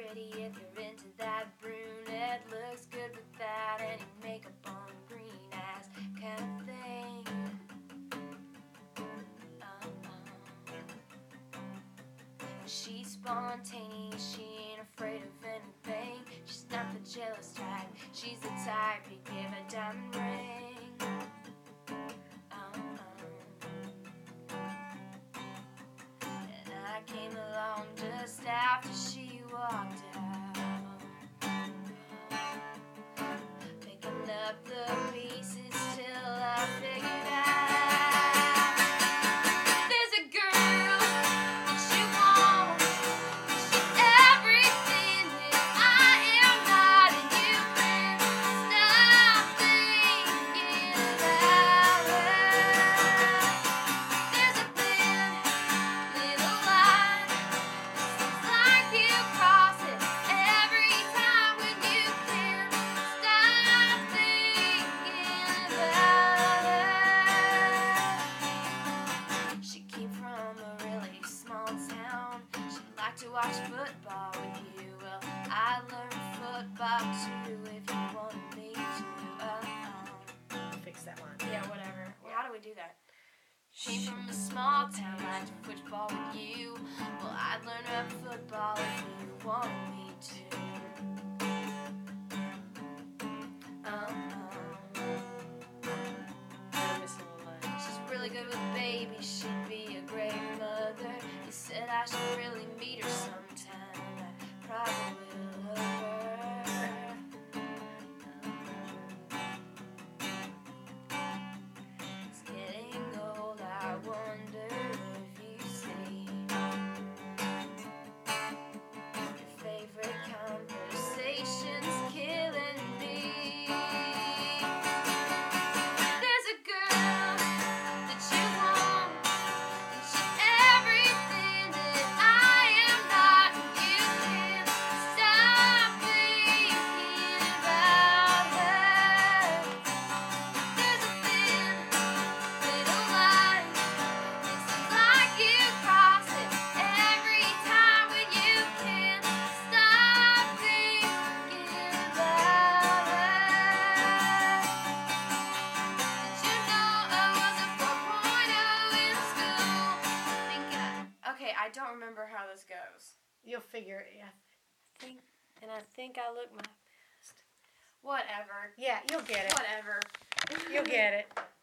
pretty if you're into that brunette. Looks good without any makeup on, green eyes kind of thing. She's spontaneous, she ain't afraid of anything. She's not the jealous type, she's the type you give a diamond ring. And I came along just after she walked out, picking up the pieces till I figured out there's a girl that you want. She's everything that I am not, and you can't stop thinking about her. There's a thin little line that seems like you cross it every time when you can't stop thinking about her. She came from a really small town. She liked to watch football with you. Well, I learned football too if you wanted me to. Fix that one. Yeah, whatever. Well, how do we do that? Came from a small town, liked football with you. Well, I'd learn up football if you wanted me to. I'm missing a line. She's really good with babies, she'd be a great mother. You said I should really meet her sometime. I probably will love her. It's getting old, I wonder if you see your favorite conversation's killing me. There's a girl that you want, and she's everything that I am not, and you can't stop thinking about her. There's a thin little line that seems like you cross it every time when you can't stop thinking about her. Did you know I was a 4.0 in school? Okay, I don't remember how this goes. You'll figure it. Yeah. I think I look my best. Whatever. Yeah, you'll get it. Whatever. You'll get it.